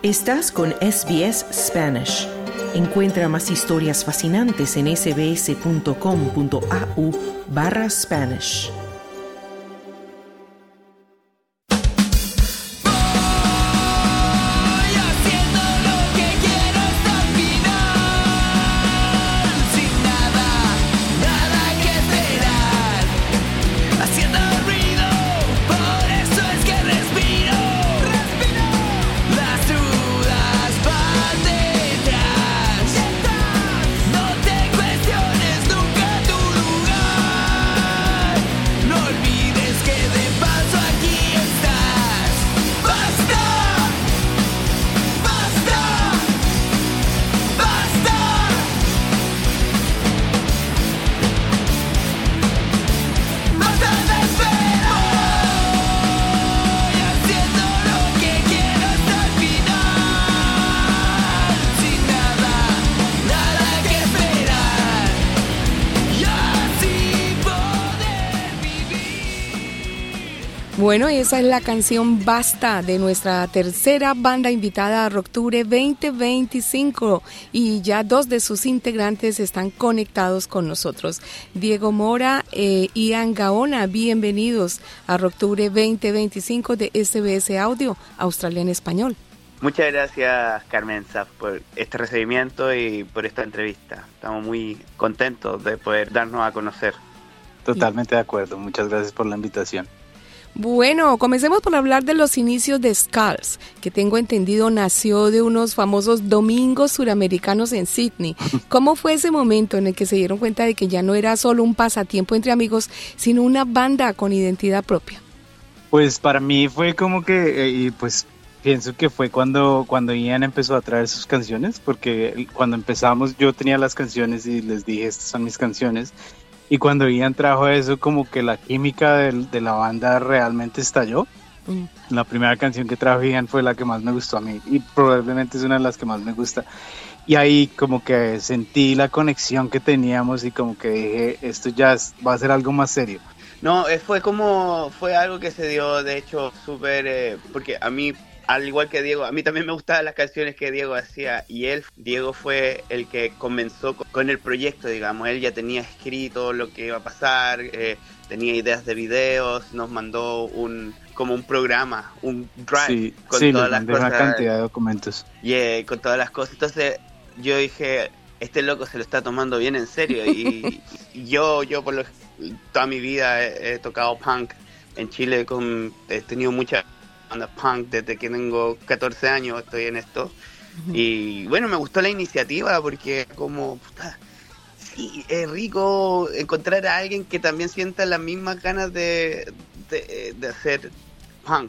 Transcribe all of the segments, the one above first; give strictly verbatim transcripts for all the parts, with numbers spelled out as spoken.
Estás con S B S Spanish. Encuentra más historias fascinantes en sbs.com.au barra Spanish. Bueno, esa es la canción Basta de nuestra tercera banda invitada a Rocktober veinte veinticinco y ya dos de sus integrantes están conectados con nosotros. Diego Mora e Ian Gaona, bienvenidos a Rocktober veinte veinticinco de S B S Audio, Australia en Español. Muchas gracias, Carmenza, por este recibimiento y por esta entrevista. Estamos muy contentos de poder darnos a conocer. Totalmente de acuerdo, muchas gracias por la invitación. Bueno, comencemos por hablar de los inicios de Skulls, que tengo entendido nació de unos famosos domingos suramericanos en Sydney. ¿Cómo fue ese momento en el que se dieron cuenta de que ya no era solo un pasatiempo entre amigos, sino una banda con identidad propia? Pues para mí fue como que, y pues pienso que fue cuando, cuando Ian empezó a traer sus canciones, porque cuando empezamos yo tenía las canciones y les dije, estas son mis canciones. Y cuando Ian trajo eso, como que la química de, de la banda realmente estalló. Mm. La primera canción que trajo Ian fue la que más me gustó a mí y probablemente es una de las que más me gusta. Y ahí como que sentí la conexión que teníamos y como que dije, esto ya es, va a ser algo más serio. No, fue como, fue algo que se dio, de hecho, súper, eh, porque a mí, al igual que Diego, a mí también me gustaban las canciones que Diego hacía y él, Diego fue el que comenzó con el proyecto, digamos, él ya tenía escrito lo que iba a pasar, eh, tenía ideas de videos, nos mandó un como un programa, un drive sí, con sí, todas las cosas. una cantidad de documentos. Yeah, con todas las cosas, entonces yo dije, este loco se lo está tomando bien en serio y, y yo, yo por lo, toda mi vida he, he tocado punk en Chile, con, he tenido mucha banda punk desde que tengo catorce años, estoy en esto. Uh-huh. Y bueno, me gustó la iniciativa porque como, puta, sí, es rico encontrar a alguien que también sienta las mismas ganas de, de, de hacer punk.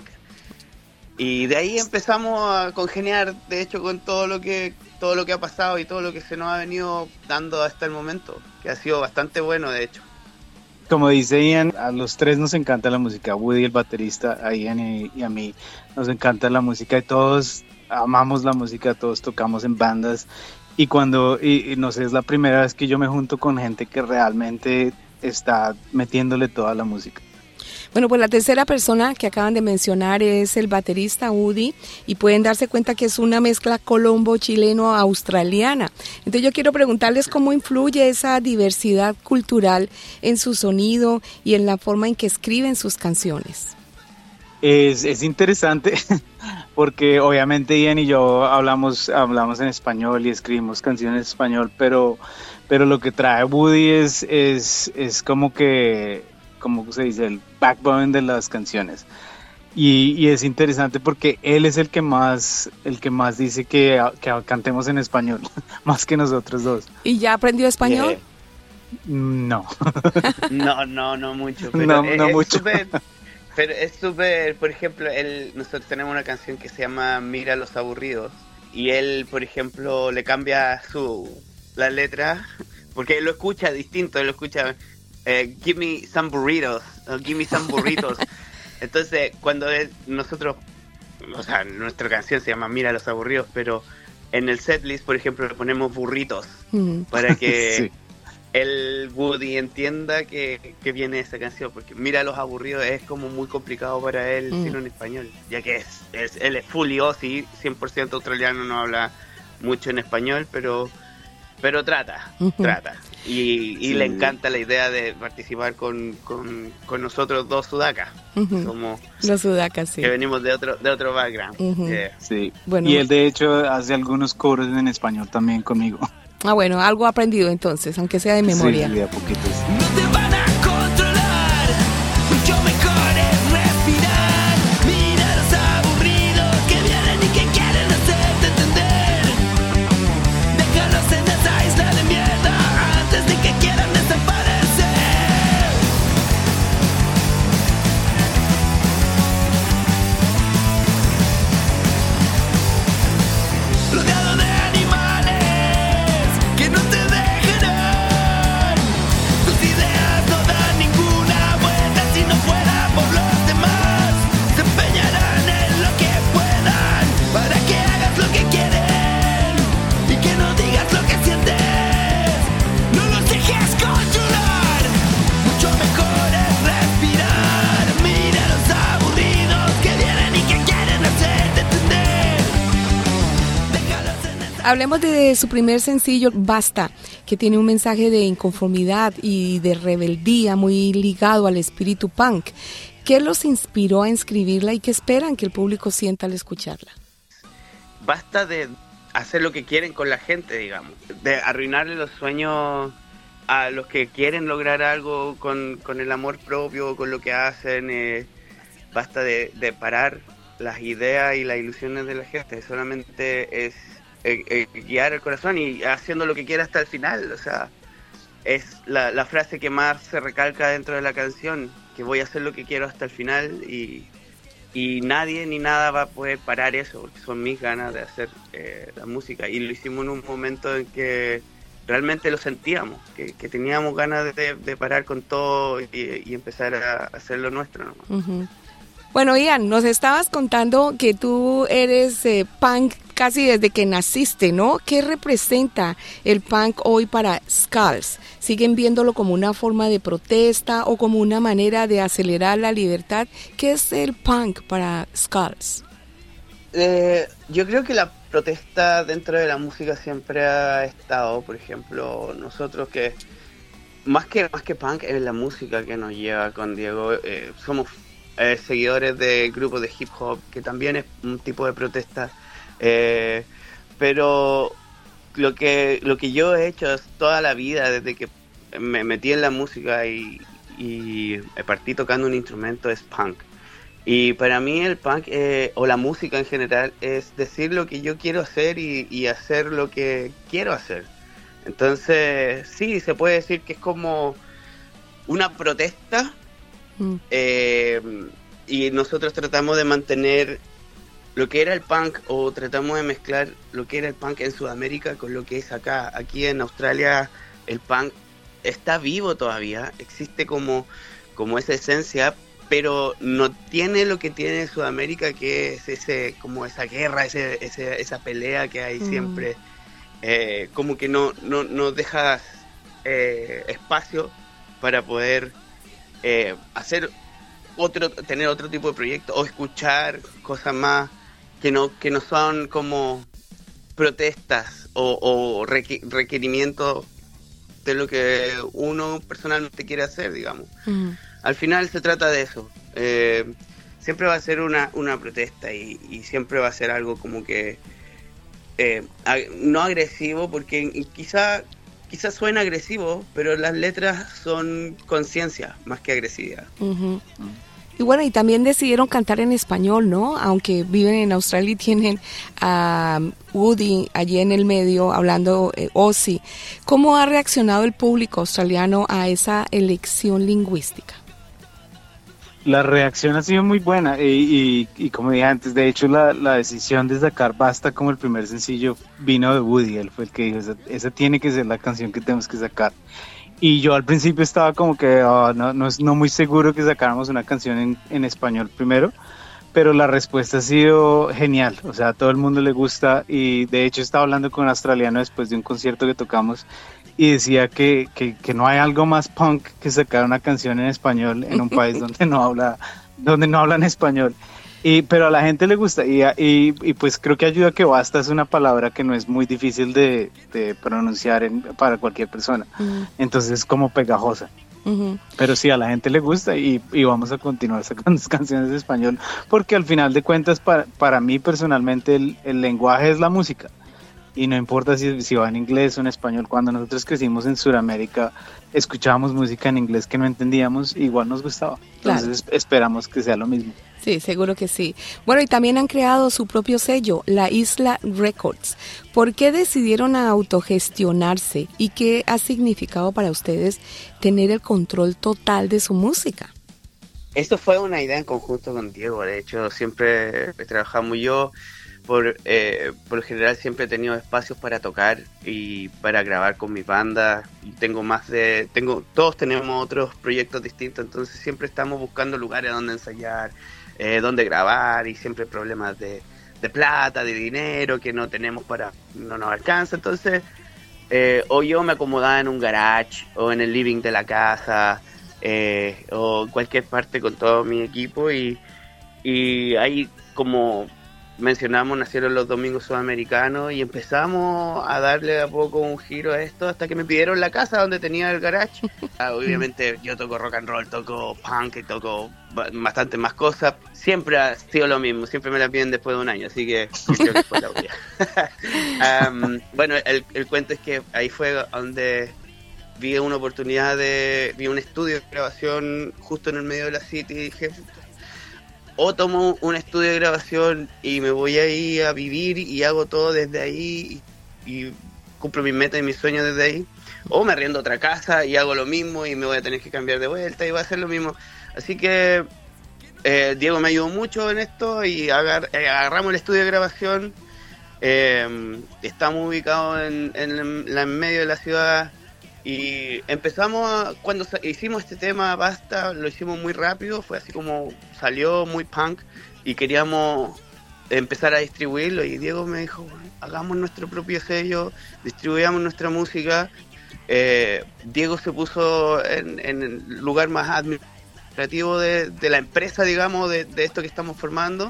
Y de ahí empezamos a congeniar, de hecho, con todo lo que todo lo que ha pasado y todo lo que se nos ha venido dando hasta el momento, que ha sido bastante bueno, de hecho. Como dice Ian, a los tres nos encanta la música. Woody, el baterista, a Ian y, y a mí nos encanta la música y todos amamos la música, todos tocamos en bandas y cuando, y, y no sé, es la primera vez que yo me junto con gente que realmente está metiéndole toda la música. Bueno, pues la tercera persona que acaban de mencionar es el baterista Woody y pueden darse cuenta que es una mezcla colombo-chileno-australiana. Entonces yo quiero preguntarles cómo influye esa diversidad cultural en su sonido y en la forma en que escriben sus canciones. Es, es interesante porque obviamente Ian y yo hablamos, hablamos en español y escribimos canciones en español, pero, pero lo que trae Woody es, es, es como que... como se dice, el backbone de las canciones. Y, y es interesante porque él es el que más, el que más dice que, que cantemos en español, más que nosotros dos. ¿Y ya aprendió español? Yeah. No. no, no, no mucho. Pero no, es, no es mucho. Super, pero es súper, por ejemplo, él, nosotros tenemos una canción que se llama Mira los aburridos. Y él, por ejemplo, le cambia su la letra, porque él lo escucha distinto, él lo escucha... Eh, give me some burritos, uh, give me some burritos. Entonces, cuando es, nosotros, o sea, nuestra canción se llama Mira los aburridos, pero en el setlist, por ejemplo, le ponemos burritos mm. para que, sí. el Woody entienda que, que viene esa canción, porque Mira los aburridos es como muy complicado para él mm. decirlo en español, ya que es, es él es fully Aussie, cien por ciento australiano, no habla mucho en español, pero pero trata, uh-huh. trata. Y, y sí. le encanta la idea de participar con, con, con nosotros dos sudacas. Uh-huh. Somos los sudacas, sí. Que venimos de otro de otro background. Uh-huh. Yeah. Sí. Bueno, y él de hecho hace algunos coros en español también conmigo. Ah, bueno, algo aprendido entonces, aunque sea de memoria. Sí, de a poquitos. No te van a controlar, mucho mejor es respirar. Mira los aburridos que vienen y que quieren hacerte entender. Déjalos en esa isla de mierda antes de que quieran desaparecer. Rodeado de animales que no te dejarán. Tus ideas no dan ninguna vuelta si no fuera por los demás. Se empeñarán en lo que puedan para que hagas lo que quieren y que no digas lo que sientes. No los dejes controlar. Mucho mejor es respirar. Mira los aburridos que vienen y que quieren hacerte entender. Déjalos en esa... Hablemos de su primer sencillo, Basta, que tiene un mensaje de inconformidad y de rebeldía muy ligado al espíritu punk. ¿Qué los inspiró a escribirla y qué esperan que el público sienta al escucharla? Basta de hacer lo que quieren con la gente, digamos, de arruinarle los sueños a los que quieren lograr algo con, con el amor propio, con lo que hacen. Eh, basta de, de parar las ideas y las ilusiones de la gente, solamente es eh, eh, guiar el corazón y haciendo lo que quiera hasta el final. O sea, es la, la frase que más se recalca dentro de la canción, que voy a hacer lo que quiero hasta el final y, y nadie ni nada va a poder parar eso, porque son mis ganas de hacer eh, la música, y lo hicimos en un momento en que realmente lo sentíamos, que, que teníamos ganas de, de parar con todo y, y empezar a hacer lo nuestro, ¿no? Uh-huh. Bueno, Ian, nos estabas contando que tú eres eh, punk casi desde que naciste, ¿no? ¿Qué representa el punk hoy para Skulls? ¿Siguen viéndolo como una forma de protesta o como una manera de acelerar la libertad? ¿Qué es el punk para Skulls? Eh, yo creo que la protesta dentro de la música siempre ha estado. Por ejemplo, nosotros que más que más que punk es la música que nos lleva con Diego. Eh, somos eh, seguidores de grupos de hip hop, que también es un tipo de protesta. Eh, pero lo que lo que yo he hecho toda la vida, desde que me metí en la música y, y partí tocando un instrumento, es punk. Y para mí el punk eh, o la música en general es decir lo que yo quiero hacer y, y hacer lo que quiero hacer. Entonces sí, se puede decir que es como una protesta. mm. eh, y nosotros tratamos de mantener lo que era el punk, o tratamos de mezclar lo que era el punk en Sudamérica con lo que es acá. Aquí en Australia el punk está vivo todavía, existe como, como esa esencia, pero no tiene lo que tiene Sudamérica, que es ese como esa guerra, ese, ese esa pelea que hay mm. siempre. Eh, como que no, no, no dejas eh, espacio para poder eh, hacer otro, tener otro tipo de proyecto o escuchar cosas más que no que no son como protestas o, o requ- requerimientos de lo que uno personalmente quiere hacer, digamos. Uh-huh. Al final se trata de eso. Eh, siempre va a ser una, una protesta y, y siempre va a ser algo como que eh, ag- no agresivo, porque quizá quizá suena agresivo, pero las letras son conciencia más que agresividad. Uh-huh. Y bueno, y también decidieron cantar en español, ¿no? Aunque viven en Australia y tienen a um, Woody allí en el medio hablando eh, Aussie. ¿Cómo ha reaccionado el público australiano a esa elección lingüística? La reacción ha sido muy buena y, y, y como dije antes, de hecho la, la decisión de sacar Basta como el primer sencillo vino de Woody. Él fue el que dijo, esa, esa tiene que ser la canción que tenemos que sacar. Y yo al principio estaba como que oh, no, no, no muy seguro que sacáramos una canción en, en español primero, pero la respuesta ha sido genial. O sea, a todo el mundo le gusta, y de hecho estaba hablando con un australiano después de un concierto que tocamos y decía que, que, que no hay algo más punk que sacar una canción en español en un país donde no habla, donde no hablan español. Y, pero a la gente le gusta y, y, y pues creo que ayuda que basta es una palabra que no es muy difícil de, de pronunciar en, para cualquier persona. Uh-huh. Entonces es como pegajosa. Uh-huh. Pero sí, a la gente le gusta y, y vamos a continuar sacando canciones de español porque al final de cuentas para, para mí personalmente el, el lenguaje es la música. Y no importa si, si va en inglés o en español, cuando nosotros crecimos en Sudamérica, escuchábamos música en inglés que no entendíamos, igual nos gustaba. Entonces claro. Esperamos que sea lo mismo. Sí, seguro que sí. Bueno, y también han creado su propio sello, La Isla Records. ¿Por qué decidieron autogestionarse y qué ha significado para ustedes tener el control total de su música? Esto fue una idea en conjunto con Diego. De hecho, siempre trabajamos yo. Por, eh, por lo general siempre he tenido espacios para tocar y para grabar con mi banda. Tengo más de, tengo, todos tenemos otros proyectos distintos, entonces siempre estamos buscando lugares donde ensayar, eh, donde grabar y siempre problemas de, de plata, de dinero que no tenemos para, no nos alcanza. Entonces, eh, o yo me acomodaba en un garage o en el living de la casa eh, o en cualquier parte con todo mi equipo y, y ahí como mencionamos, nacieron los domingos sudamericanos y empezamos a darle a poco un giro a esto hasta que me pidieron la casa donde tenía el garage. Ah, obviamente yo toco rock and roll, toco punk y toco bastante más cosas. Siempre ha sido lo mismo, siempre me la piden después de un año, así que creo que fue la buena. um, bueno, el, el cuento es que ahí fue donde vi una oportunidad de, vi un estudio de grabación justo en el medio de la city y dije, o tomo un estudio de grabación y me voy ahí a vivir y hago todo desde ahí y, y cumplo mis metas y mis sueños desde ahí, o me arriendo otra casa y hago lo mismo y me voy a tener que cambiar de vuelta y voy a hacer lo mismo. Así que eh, Diego me ayudó mucho en esto y agar, eh, agarramos el estudio de grabación. Eh, estamos ubicados en, en, la, en medio de la ciudad. Y empezamos, a, cuando hicimos este tema, Basta, lo hicimos muy rápido, fue así como salió muy punk y queríamos empezar a distribuirlo y Diego me dijo, bueno, hagamos nuestro propio sello, distribuyamos nuestra música. Eh, Diego se puso en, en el lugar más administrativo de, de la empresa, digamos, de, de esto que estamos formando.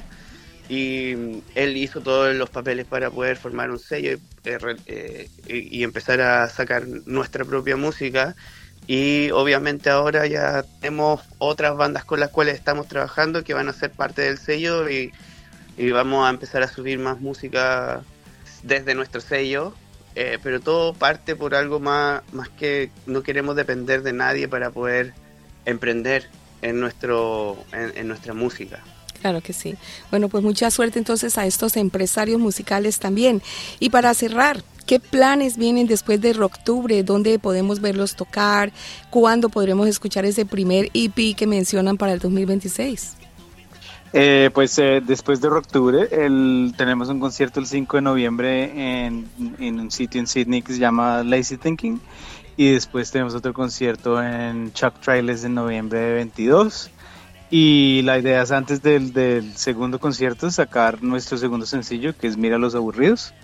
Y él hizo todos los papeles para poder formar un sello y, eh, y, y empezar a sacar nuestra propia música. Y obviamente ahora ya tenemos otras bandas con las cuales estamos trabajando que van a ser parte del sello y, y vamos a empezar a subir más música desde nuestro sello, eh, pero todo parte por algo más, más que no queremos depender de nadie para poder emprender en, nuestro, en, en nuestra música. Claro que sí. Bueno, pues mucha suerte entonces a estos empresarios musicales también. Y para cerrar, ¿qué planes vienen después de Rocktubre? ¿Dónde podemos verlos tocar? ¿Cuándo podremos escuchar ese primer E P que mencionan para el dos mil veintiséis? Eh, pues eh, después de Rocktubre el, tenemos un concierto el cinco de noviembre en, en un sitio en Sydney que se llama Lazy Thinking. Y después tenemos otro concierto en Chuck Trailers en noviembre de veintidós. Y la idea es antes del, del segundo concierto sacar nuestro segundo sencillo, que es Mira los aburridos,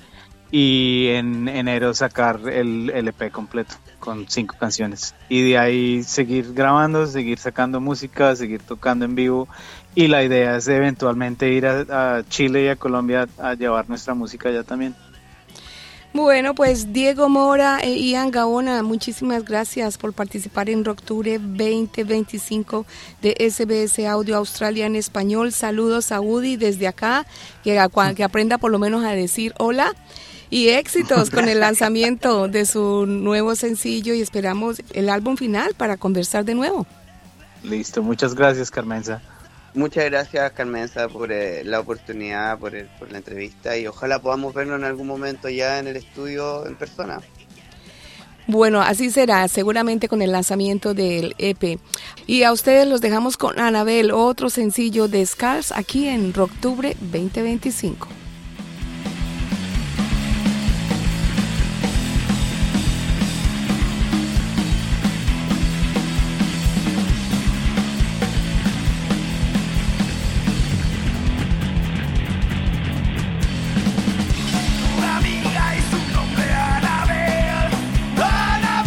y en enero sacar el, el E P completo con cinco canciones y de ahí seguir grabando, seguir sacando música, seguir tocando en vivo, y la idea es eventualmente ir a, a Chile y a Colombia a llevar nuestra música allá también. Bueno, pues Diego Mora e Ian Gaona, muchísimas gracias por participar en Rocktubre veinte veinticinco de S B S Audio Australia en español. Saludos a Woody desde acá, que, que aprenda por lo menos a decir hola, y éxitos con el lanzamiento de su nuevo sencillo, y esperamos el álbum final para conversar de nuevo. Listo, muchas gracias, Carmenza. Muchas gracias, Carmenza, por eh, la oportunidad, por, el, por la entrevista, y ojalá podamos vernos en algún momento ya en el estudio en persona. Bueno, así será, seguramente con el lanzamiento del E P. Y a ustedes los dejamos con Anabel, otro sencillo de Scars, aquí en Rocktubre veinte veinticinco. Una amiga y su nombre Anabel, Anabel.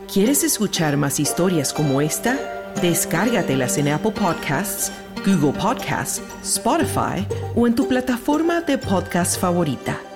¿Quieres escuchar más historias como esta? Descárgatelas en Apple Podcasts, Google Podcasts, Spotify o en tu plataforma de podcast favorita.